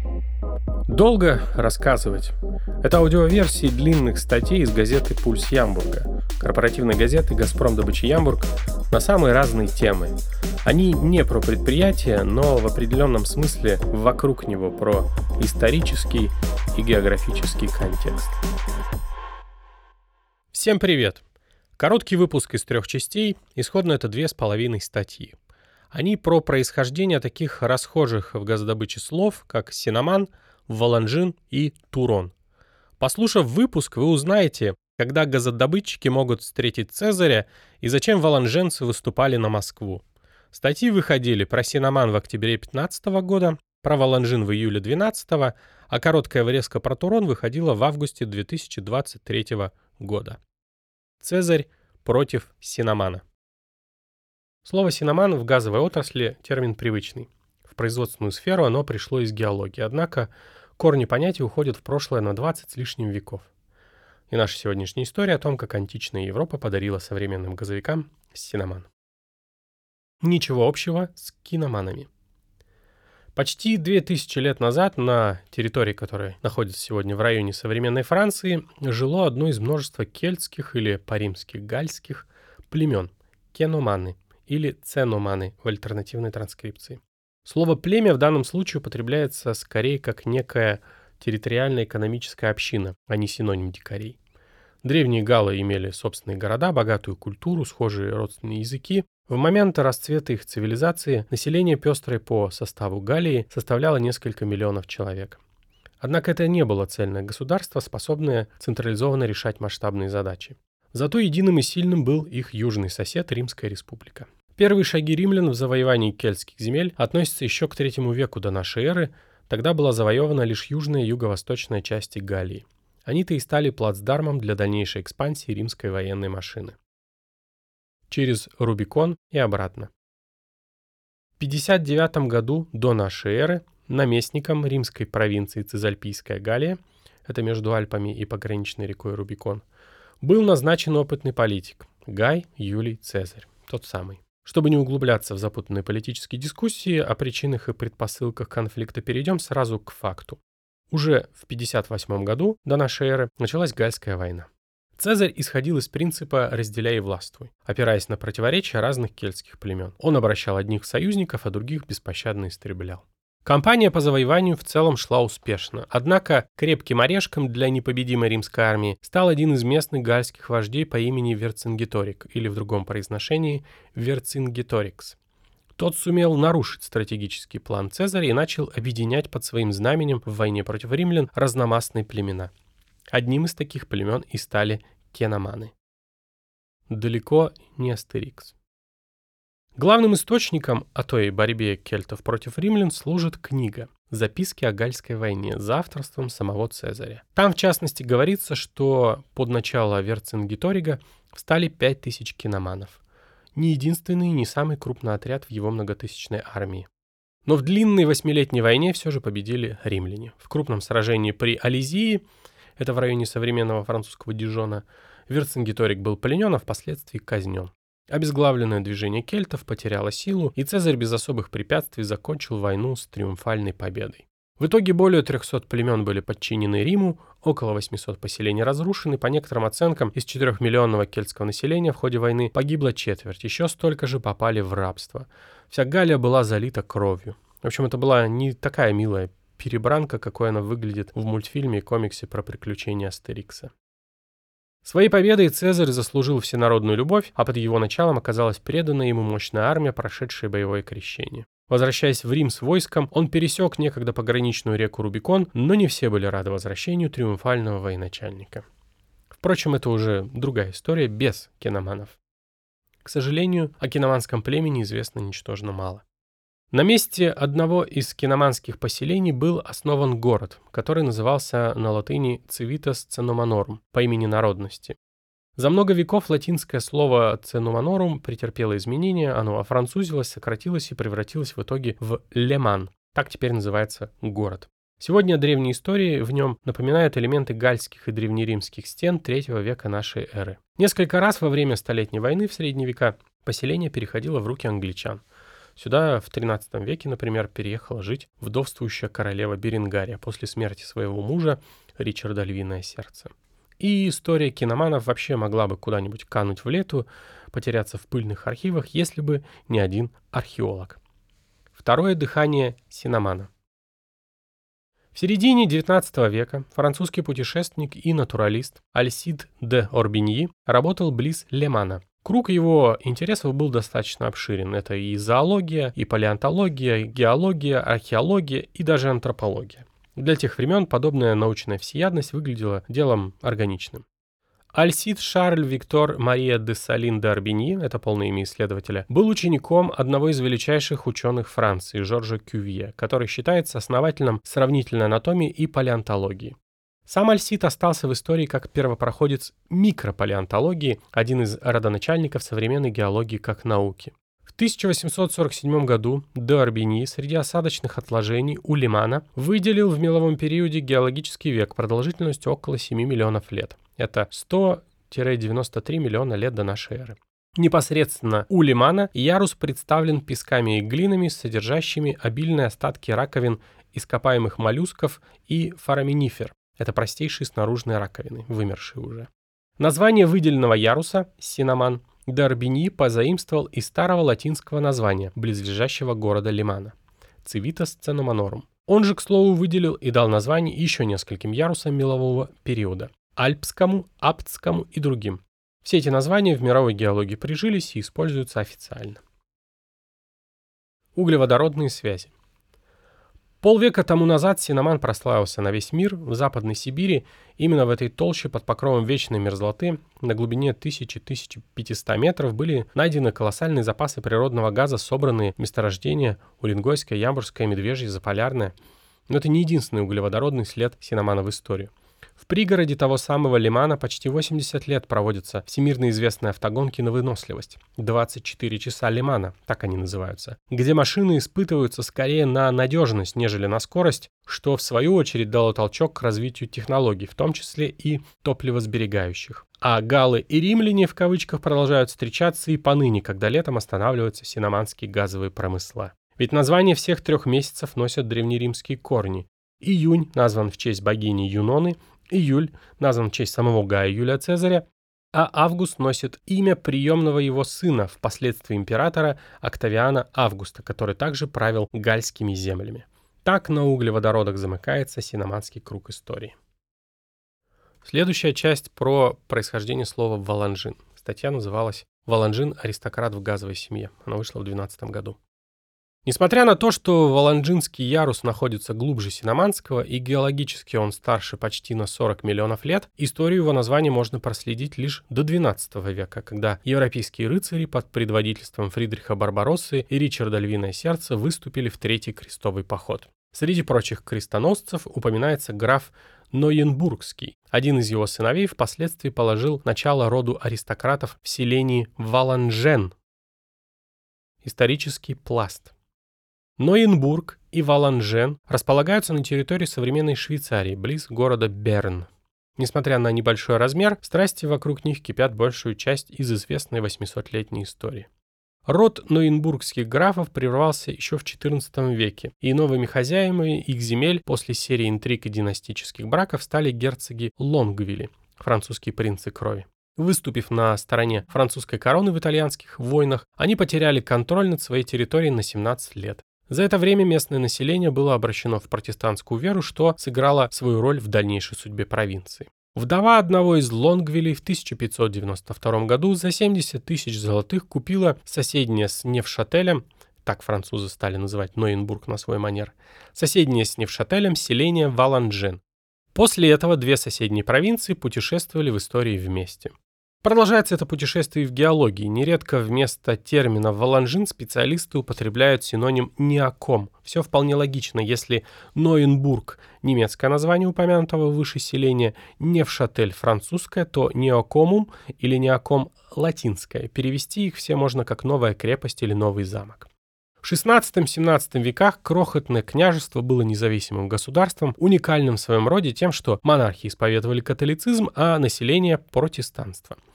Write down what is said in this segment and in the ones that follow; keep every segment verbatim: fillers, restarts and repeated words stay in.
Долго рассказывать. Это аудиоверсии длинных статей из газеты «Пульс Ямбурга», корпоративной газеты «Газпром Добыча Ямбург» на самые разные темы. Они не про предприятие, но в определенном смысле вокруг него про исторический и географический контекст. Всем привет! Короткий выпуск из трех частей, исходно это две с половиной статьи. Они про происхождение таких расхожих в газодобыче слов, как синаман, валанжин и турон. Послушав выпуск, вы узнаете, когда газодобытчики могут встретить Цезаря и зачем валанженцы выступали на Москву. Статьи выходили про синаман в октябре пятнадцатого года, про валанжин в июле двенадцатого, а короткая врезка про турон выходила в августе две тысячи двадцать третьего года. Цезарь против синамана. Слово «синаман» в газовой отрасли термин привычный. В производственную сферу оно пришло из геологии, однако корни понятия уходят в прошлое на двадцать с лишним веков. И наша сегодняшняя история о том, как античная Европа подарила современным газовикам синаман. Ничего общего с киноманами. Почти две тысячи лет назад на территории, которая находится сегодня в районе современной Франции, жило одно из множества кельтских или по-римски гальских племен – кеноманы или ценоманы в альтернативной транскрипции. Слово «племя» в данном случае употребляется скорее как некая территориальная экономическая община, а не синоним дикарей. Древние галлы имели собственные города, богатую культуру, схожие родственные языки. В момент расцвета их цивилизации население пестрое по составу Галлии составляло несколько миллионов человек. Однако это не было цельное государство, способное централизованно решать масштабные задачи. Зато единым и сильным был их южный сосед Римская республика. Первые шаги римлян в завоевании кельтских земель относятся еще к третьему веку до нашей эры, тогда была завоевана лишь южная и юго-восточная части Галлии. Они-то и стали плацдармом для дальнейшей экспансии римской военной машины. Через Рубикон и обратно. В пятьдесят девятом году до нашей эры наместником римской провинции Цезальпийская Галлия, это между Альпами и пограничной рекой Рубикон, был назначен опытный политик Гай Юлий Цезарь, тот самый. Чтобы не углубляться в запутанные политические дискуссии о причинах и предпосылках конфликта, перейдем сразу к факту. Уже в пятьдесят восьмом году до нашей эры началась Гальская война. Цезарь исходил из принципа «разделяй и властвуй», опираясь на противоречия разных кельтских племен. Он обращал одних в союзников, а других беспощадно истреблял. Кампания по завоеванию в целом шла успешно, однако крепким орешком для непобедимой римской армии стал один из местных гальских вождей по имени Верцингеторик, или в другом произношении Верцингеторикс. Тот сумел нарушить стратегический план Цезаря и начал объединять под своим знаменем в войне против римлян разномастные племена. Одним из таких племен и стали кеноманы. Далеко не Астерикс. Главным источником о той борьбе кельтов против римлян служит книга «Записки о Гальской войне» за авторством самого Цезаря. Там, в частности, говорится, что под начало Верцингеторига встали пять тысяч кеноманов. Не единственный и не самый крупный отряд в его многотысячной армии. Но в длинной восьмилетней войне все же победили римляне. В крупном сражении при Ализии, это в районе современного французского Дижона, Верцингеторик был пленен, а впоследствии казнен. Обезглавленное движение кельтов потеряло силу, и Цезарь без особых препятствий закончил войну с триумфальной победой. В итоге более трехсот племен были подчинены Риму, около восьмисот поселений разрушены, по некоторым оценкам, из четырехмиллионного кельтского населения в ходе войны погибло четверть, еще столько же попали в рабство. Вся Галлия была залита кровью. В общем, это была не такая милая перебранка, какой она выглядит в мультфильме и комиксе про приключения Астерикса. Своей победой Цезарь заслужил всенародную любовь, а под его началом оказалась преданная ему мощная армия, прошедшая боевое крещение. Возвращаясь в Рим с войском, он пересек некогда пограничную реку Рубикон, но не все были рады возвращению триумфального военачальника. Впрочем, это уже другая история без кеноманов. К сожалению, о кеноманском племени известно ничтожно мало. На месте одного из кеноманских поселений был основан город, который назывался на латыни Civitas Cenomannorum по имени народности. За много веков латинское слово Cenomannorum претерпело изменения, оно офранцузилось, сократилось и превратилось в итоге в Леман. Так теперь называется город. Сегодня древние истории в нем напоминают элементы гальских и древнеримских стен третьего века нашей эры. Несколько раз во время Столетней войны в средние века поселение переходило в руки англичан. Сюда в тринадцатом веке, например, переехала жить вдовствующая королева Беренгария после смерти своего мужа Ричарда Львиное Сердце. И история киноманов вообще могла бы куда-нибудь кануть в лету, потеряться в пыльных архивах, если бы не один археолог. Второе дыхание синамана. В середине девятнадцатого века французский путешественник и натуралист Альсид де Орбиньи работал близ Лемана. Круг его интересов был достаточно обширен. Это и зоология, и палеонтология, и геология, археология и даже антропология. Для тех времен подобная научная всеядность выглядела делом органичным. Альсид Шарль Виктор Мария де Салин де Орбиньи, это полное имя исследователя, был учеником одного из величайших ученых Франции, Жоржа Кювье, который считается основателем сравнительной анатомии и палеонтологии. Сам Альсид остался в истории как первопроходец микропалеонтологии, один из родоначальников современной геологии как науки. В тысяча восемьсот сорок седьмом году де Орбиньи среди осадочных отложений у Лемана выделил в меловом периоде геологический век продолжительностью около семи миллионов лет. Это сто - девяносто три миллиона лет до нашей эры. Непосредственно у Лемана ярус представлен песками и глинами, содержащими обильные остатки раковин ископаемых моллюсков и фораминифер. Это простейшие снаружные раковины, вымершие уже. Название выделенного яруса, синаман, де Орбиньи позаимствовал из старого латинского названия близлежащего города Лемана – Civitas Cenomannorum. Он же, к слову, выделил и дал название еще нескольким ярусам мелового периода – Альпскому, Аптскому и другим. Все эти названия в мировой геологии прижились и используются официально. Углеводородные связи. Полвека тому назад синаман прославился на весь мир. В Западной Сибири, именно в этой толще под покровом вечной мерзлоты, на глубине тысячи - тысяча пятьсот метров были найдены колоссальные запасы природного газа, собранные в месторождения Уренгойское, Ямбурское, Медвежье, Заполярное. Но это не единственный углеводородный след синамана в истории. В пригороде того самого Лемана почти восемьдесят лет проводятся всемирно известные автогонки на выносливость. двадцать четыре часа Лемана, так они называются, где машины испытываются скорее на надежность, нежели на скорость, что в свою очередь дало толчок к развитию технологий, в том числе и топливосберегающих. А галлы и римляне в кавычках продолжают встречаться и поныне, когда летом останавливаются синаманские газовые промысла. Ведь названия всех трех месяцев носят древнеримские корни. Июнь назван в честь богини Юноны, июль назван в честь самого Гая Юлия Цезаря, а август носит имя приемного его сына, впоследствии императора Октавиана Августа, который также правил гальскими землями. Так на углеводородах замыкается синаманский круг истории. Следующая часть про происхождение слова «валанжин». Статья называлась «Валанжин. Аристократ в газовой семье». Она вышла в две тысячи двенадцатом году. Несмотря на то, что Валанжинский ярус находится глубже синаманского и геологически он старше почти на сорок миллионов лет, историю его названия можно проследить лишь до двенадцатого века, когда европейские рыцари под предводительством Фридриха Барбароссы и Ричарда Львиное Сердце выступили в Третий крестовый поход. Среди прочих крестоносцев упоминается граф Нойенбургский. Один из его сыновей впоследствии положил начало роду аристократов в селении Валанжен. Исторический пласт. Нойенбург и Валанжен располагаются на территории современной Швейцарии, близ города Берн. Несмотря на небольшой размер, страсти вокруг них кипят большую часть из известной восьмисотлетней истории. Род нойенбургских графов прервался еще в четырнадцатом веке, и новыми хозяевами их земель после серии интриг и династических браков стали герцоги Лонгвилли, французские принцы крови. Выступив на стороне французской короны в итальянских войнах, они потеряли контроль над своей территорией на семнадцать лет. За это время местное население было обращено в протестантскую веру, что сыграло свою роль в дальнейшей судьбе провинции. Вдова одного из Лонгвиллей в тысяча пятьсот девяносто втором году за семьдесят тысяч золотых купила соседнее с Невшателем, так французы стали называть Нойенбург на свой манер, соседнее с Невшателем селение Валанжен. После этого две соседние провинции путешествовали в истории вместе. Продолжается это путешествие в геологии. Нередко вместо термина «валанжин» специалисты употребляют синоним «неоком». Все вполне логично, если Нойенбург – немецкое название упомянутого выше селения, Невшатель – французское, то неокомум или неоком – латинское. Перевести их все можно как «новая крепость» или «новый замок». В шестнадцатом-семнадцатом веках крохотное княжество было независимым государством, уникальным в своем роде тем, что монархи исповедовали католицизм, а население – протестанство. В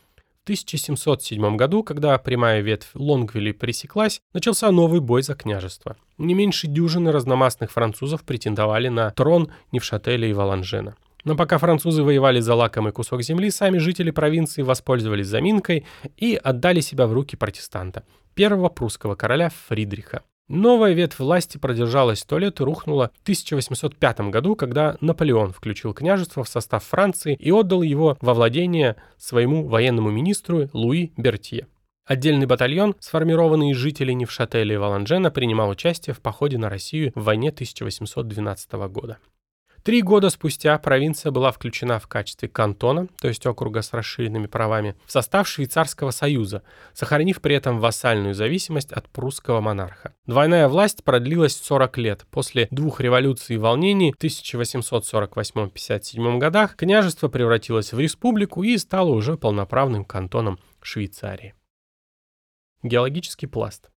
тысяча семьсот седьмом году, когда прямая ветвь Лонгвилли пресеклась, начался новый бой за княжество. Не меньше дюжины разномастных французов претендовали на трон Невшателя и Валанжена. Но пока французы воевали за лакомый кусок земли, сами жители провинции воспользовались заминкой и отдали себя в руки протестанта, первого прусского короля Фридриха. Новая ветвь власти продержалась сто лет и рухнула в тысяча восемьсот пятом году, когда Наполеон включил княжество в состав Франции и отдал его во владение своему военному министру Луи Бертье. Отдельный батальон, сформированный из жителей Невшателя и Валанжена, принимал участие в походе на Россию в войне тысяча восемьсот двенадцатого года. Три года спустя провинция была включена в качестве кантона, то есть округа с расширенными правами, в состав Швейцарского союза, сохранив при этом вассальную зависимость от прусского монарха. Двойная власть продлилась сорок лет. После двух революций и волнений в тысяча восемьсот сорок восьмом — пятьдесят седьмом годах княжество превратилось в республику и стало уже полноправным кантоном Швейцарии. Геологический пласт.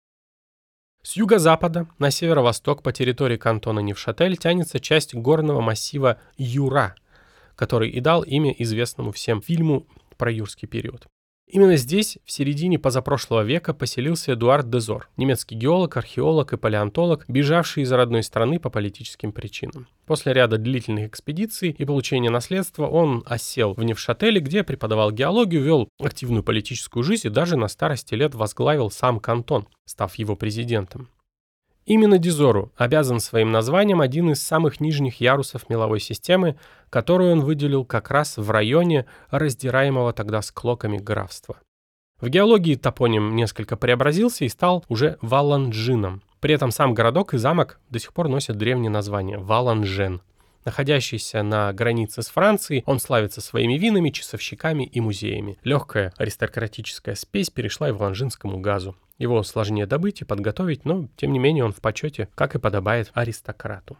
С юго-запада на северо-восток по территории кантона Невшатель тянется часть горного массива Юра, который и дал имя известному всем фильму про юрский период. Именно здесь в середине позапрошлого века поселился Эдуард Дезор, немецкий геолог, археолог и палеонтолог, бежавший из родной страны по политическим причинам. После ряда длительных экспедиций и получения наследства он осел в Невшателе, где преподавал геологию, вел активную политическую жизнь и даже на старости лет возглавил сам кантон, став его президентом. Именно Дезору обязан своим названием один из самых нижних ярусов меловой системы, которую он выделил как раз в районе раздираемого тогда склоками графства. В геологии топоним несколько преобразился и стал уже Валанжином. При этом сам городок и замок до сих пор носят древнее название – Валанжен. Находящийся на границе с Францией, он славится своими винами, часовщиками и музеями. Легкая аристократическая спесь перешла и валанжинскому газу. Его сложнее добыть и подготовить, но, тем не менее, он в почете, как и подобает аристократу.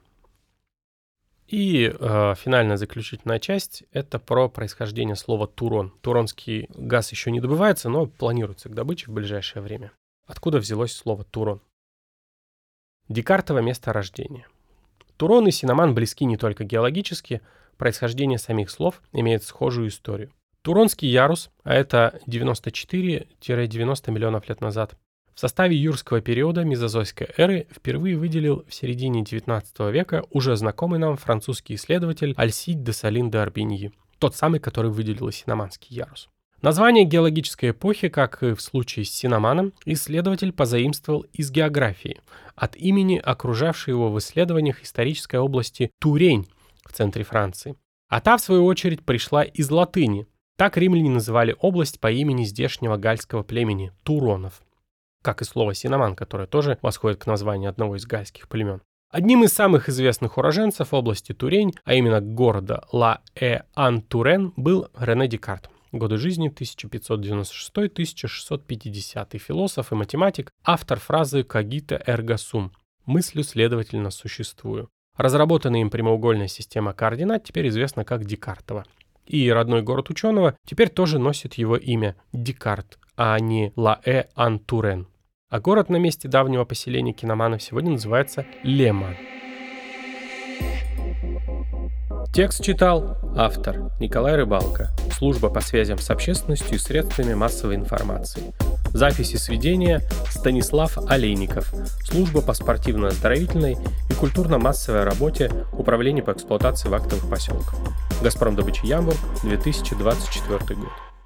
И э, финальная заключительная часть – это про происхождение слова «турон». Туронский газ еще не добывается, но планируется к добыче в ближайшее время. Откуда взялось слово «турон»? Декартово место рождения. Турон и Синаман близки не только геологически, происхождение самих слов имеет схожую историю. Туронский ярус, а это девяносто четыре - девяносто миллионов лет назад, в составе юрского периода мезозойской эры впервые выделил в середине девятнадцатого века уже знакомый нам французский исследователь Альсид де Салин де Арбиньи, тот самый, который выделил Синаманский ярус. Название геологической эпохи, как и в случае с Синаманом, исследователь позаимствовал из географии, от имени окружавшей его в исследованиях исторической области Турень в центре Франции. А та, в свою очередь, пришла из латыни. Так римляне называли область по имени здешнего гальского племени – Туронов. Как и слово «синаман», которое тоже восходит к названию одного из гальских племен. Одним из самых известных уроженцев области Турень, а именно города Ла-э-Ан-Турен, был Рене Декарт. Годы жизни тысяча пятьсот девяносто шестой — тысяча шестьсот пятидесятый, философ и математик, автор фразы «cogito ergo sum» – «мыслю, следовательно, существую». Разработанная им прямоугольная система координат теперь известна как Декартова. И родной город ученого теперь тоже носит его имя – Декарт, а не Ла-э-Ан-Турен. А город на месте давнего поселения киноманов сегодня называется Леман. Текст читал автор Николай Рыбалко, служба по связям с общественностью и средствами массовой информации. Записи сведения Станислав Олейников, служба по спортивно-оздоровительной и культурно-массовой работе Управления по эксплуатации вахтовых поселков. Газпром добыча Ямбург, две тысячи двадцать четвёртый год.